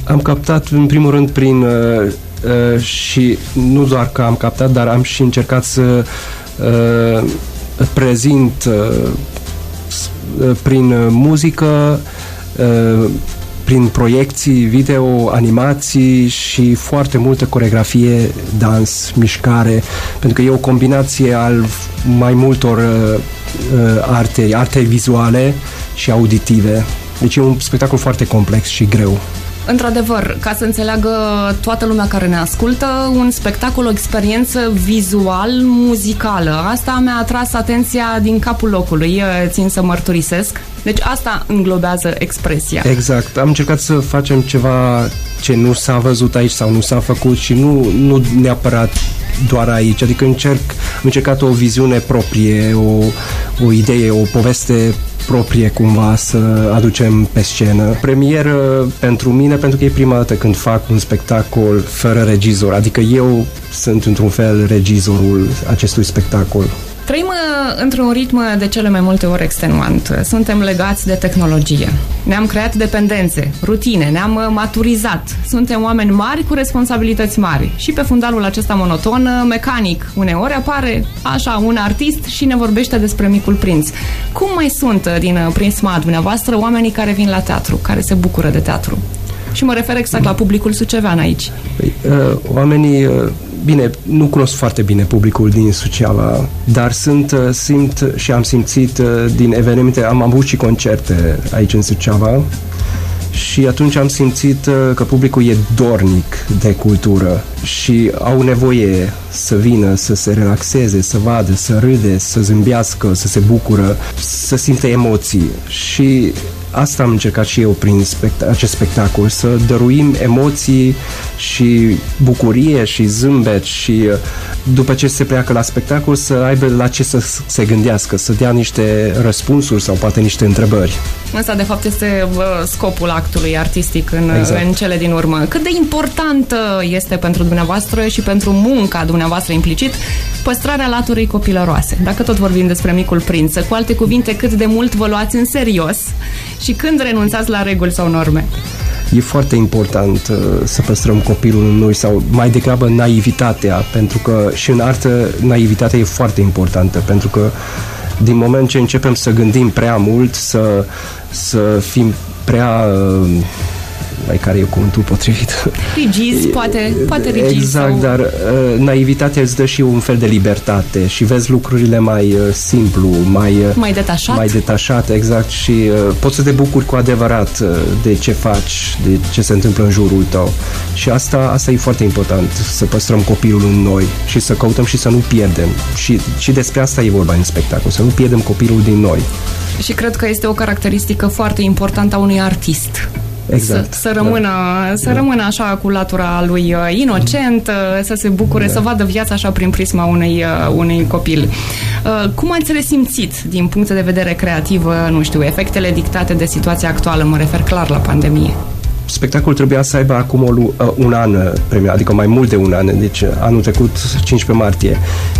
Am captat în primul rând prin și nu doar că am captat, dar am și încercat să prezint prin muzică, prin proiecții video, animații și foarte multă coreografie, dans, mișcare, pentru că e o combinație al mai multor arte vizuale și auditive. Deci e un spectacol foarte complex și greu. Într-adevăr, ca să înțeleagă toată lumea care ne ascultă, un spectacol, o experiență vizual-muzicală. Asta mi-a atras atenția din capul locului, țin să mărturisesc. Deci asta înglobează expresia. Exact. Am încercat să facem ceva ce nu s-a văzut aici sau nu s-a făcut și nu neapărat doar aici. Adică am încercat o viziune proprie, o idee, o poveste proprie cumva să aducem pe scenă. Premieră pentru mine, pentru că e prima dată când fac un spectacol fără regizor, adică eu sunt într-un fel regizorul acestui spectacol. Trăim într-un ritm de cele mai multe ori extenuant. Suntem legați de tehnologie. Ne-am creat dependențe, rutine, ne-am maturizat. Suntem oameni mari cu responsabilități mari. Și pe fundalul acesta monoton, mecanic, uneori apare așa un artist și ne vorbește despre Micul Prinț. Cum mai sunt din prisma dumneavoastră oamenii care vin la teatru, care se bucură de teatru? Și mă refer exact la publicul sucevean aici. Oamenii... Bine, nu cunosc foarte bine publicul din Suceava, dar simt și am simțit din evenimente, am avut și concerte aici în Suceava și atunci am simțit că publicul e dornic de cultură și au nevoie să vină, să se relaxeze, să vadă, să râde, să zâmbească, să se bucură, să simte emoții și asta am încercat și eu prin acest spectacol, să dăruim emoții și bucurie și zâmbet și după ce se pleacă la spectacol să aibă la ce să se gândească, să dea niște răspunsuri sau poate niște întrebări. Asta de fapt este scopul actului artistic în cele din urmă. Cât de importantă este pentru dumneavoastră și pentru munca dumneavoastră implicit păstrarea laturii copilăroase? Dacă tot vorbim despre Micul Prinț, cu alte cuvinte, cât de mult vă luați în serios și când renunțați la reguli sau norme? E foarte important să păstrăm copilul în noi sau mai degrabă naivitatea, pentru că și în artă naivitatea e foarte importantă, pentru că din moment ce începem să gândim prea mult, să fim prea... care e cuvântul potrivit? Rigizi, poate rigizi. Exact, sau... dar naivitatea îți dă și un fel de libertate și vezi lucrurile mai simplu, mai detașat, exact, și poți să te bucuri cu adevărat de ce faci, de ce se întâmplă în jurul tău. Și asta e foarte important, să păstrăm copilul în noi și să căutăm și să nu pierdem. Și despre asta e vorba în spectacol, să nu pierdem copilul din noi. Și cred că este o caracteristică foarte importantă a unui artist. Exact. Să rămână așa cu latura lui inocent, să se bucure, să vadă viața așa prin prisma unui copil. Cum ați resimțit din punct de vedere creativ, nu știu, efectele dictate de situația actuală, mă refer clar la pandemie? Spectacolul trebuia să aibă acum un an premia, adică mai mult de un an, deci anul trecut, 15 martie.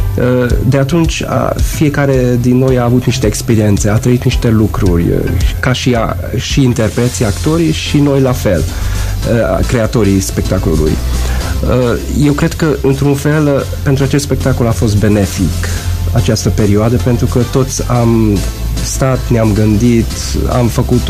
De atunci, fiecare din noi a avut niște experiențe, a trăit niște lucruri, ca și interpreții, actorii și noi la fel, creatorii spectacolului. Eu cred că, într-un fel, pentru acest spectacol a fost benefic această perioadă, pentru că toți am stat, ne-am gândit, am făcut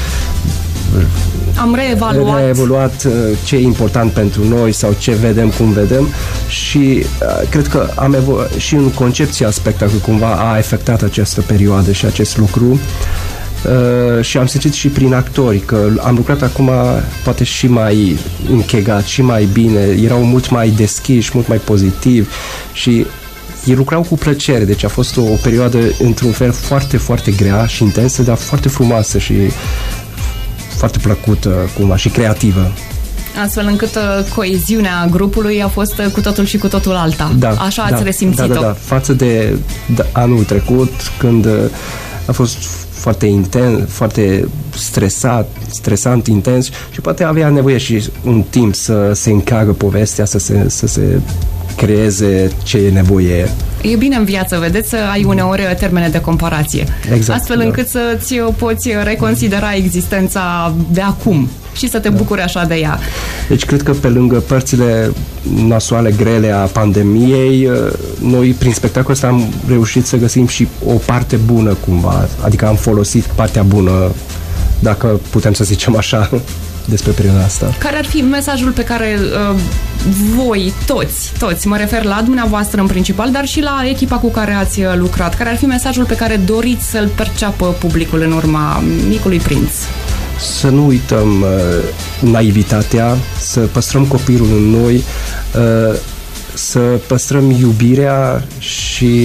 am reevaluat ce e important pentru noi sau ce vedem, cum vedem și cred că și în concepția spectacolului cumva a afectat această perioadă și acest lucru și am simțit și prin actori că am lucrat acum poate și mai închegat, și mai bine, erau mult mai deschiși, mult mai pozitivi și ei lucrau cu plăcere, deci a fost o perioadă într-un fel foarte, foarte grea și intensă, dar foarte frumoasă și foarte plăcută cumva și creativă. Astfel încât coeziunea grupului a fost cu totul și cu totul alta. Așa ați resimțit-o. Da. Față de anul trecut, când a fost foarte intens, foarte stresant, intens și poate avea nevoie și un timp să se încarcă povestea, să se creeze ce e nevoie. E bine în viață, vedeți, să ai uneori termene de comparație. Exact, astfel încât să-ți poți reconsidera existența de acum și să te bucuri așa de ea. Deci cred că pe lângă părțile nasoale grele a pandemiei, noi prin spectacolul ăsta am reușit să găsim și o parte bună cumva, adică am folosit partea bună, dacă putem să zicem așa, despre perioada asta. Care ar fi mesajul pe care voi, toți, mă refer la dumneavoastră în principal, dar și la echipa cu care ați lucrat, care ar fi mesajul pe care doriți să-l perceapă publicul în urma Micului Prinț? Să nu uităm naivitatea, să păstrăm copilul în noi, să păstrăm iubirea și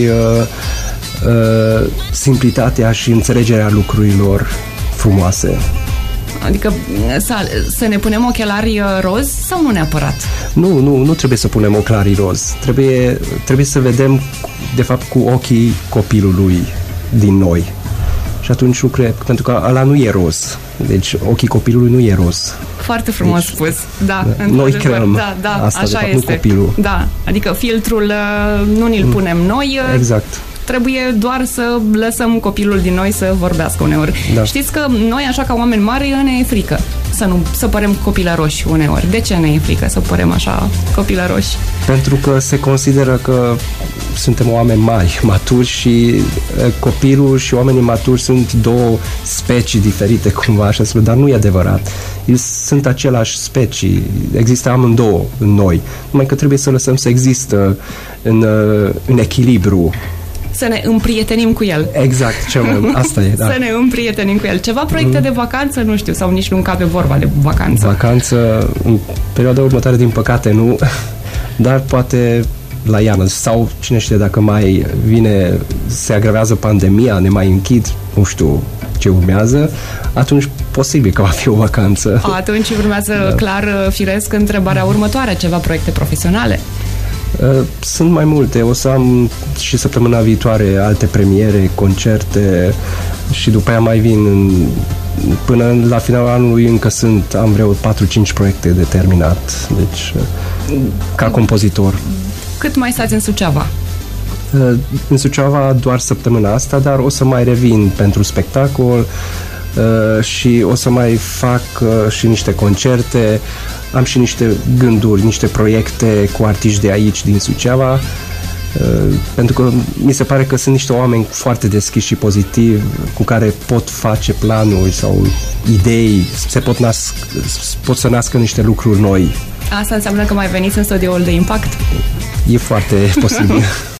simplitatea și înțelegerea lucrurilor frumoase. Adică să ne punem ochelari roz sau nu neapărat? Nu trebuie să punem ochelari roz. Trebuie să vedem, de fapt, cu ochii copilului din noi. Și atunci nu cred, pentru că ăla nu e roz. Deci ochii copilului nu e roz. Foarte frumos spus. Da, noi creăm asta, așa de fapt, este. nu copilul. Da, adică filtrul nu ni-l punem noi. Exact. Trebuie doar să lăsăm copilul din noi să vorbească uneori. Da. Știți că noi, așa ca oameni mari, ne e frică să părem copilăroși uneori. De ce ne e frică să părem așa copilăroși? Pentru că se consideră că suntem oameni mari, maturi și copilul și oamenii maturi sunt două specii diferite, cumva așa, dar nu e adevărat. Ei sunt aceleași specii, există amândouă în noi, numai că trebuie să lăsăm să există în echilibru. Să ne împrietenim cu el. Exact, asta e, da. Să ne împrietenim cu el. Ceva proiecte de vacanță, nu știu, sau nici nu încape vorba de vacanță. Vacanță, în perioada următoare, din păcate, nu, dar poate la iarnă, sau cine știe, dacă mai vine, se agravează pandemia, ne mai închid, nu știu ce urmează, atunci posibil că va fi o vacanță. Atunci urmează clar, firesc, întrebarea următoare, ceva proiecte profesionale? Sunt mai multe. O să am și săptămâna viitoare alte premiere, concerte și după aia mai vin până la finalul anului am vreo 4-5 proiecte de terminat. Deci, ca compozitor. Cât mai stați în Suceava? În Suceava doar săptămâna asta, dar o să mai revin pentru spectacol și o să mai fac și niște concerte. Am și niște gânduri, niște proiecte cu artiști de aici, din Suceava, pentru că mi se pare că sunt niște oameni foarte deschiși și pozitivi, cu care pot face planuri sau idei, pot să nască niște lucruri noi. Asta înseamnă că mai veniți în studioul de Impact? E foarte posibil.